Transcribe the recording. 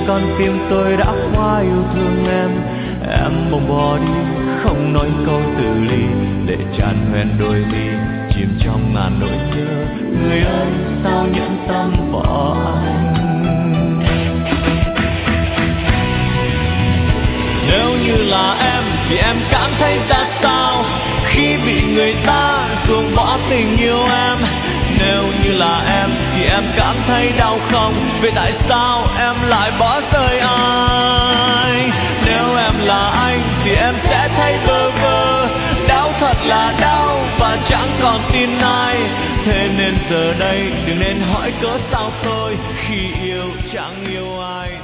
con tim tôi đã quá yêu thương em. Em bỗng bỏ đi, không nói câu từ ly, để tràn hoen đôi mi, chìm trong ngàn nỗi nhớ. Người ơi, sao nhẫn tâm bỏ anh? Nếu như là em thì em cảm thấy ra sao khi bị người ta ruồng bỏ tình yêu em? Nếu như là em thì em cảm thấy đau không? Vậy tại sao em lại bỏ rơi anh? Nếu em là anh thì em sẽ thấy bơ vơ, đau thật là đau và chẳng còn tin ai. Thế nên giờ đây đừng nên hỏi cớ sao tôi khi yêu chẳng yêu ai.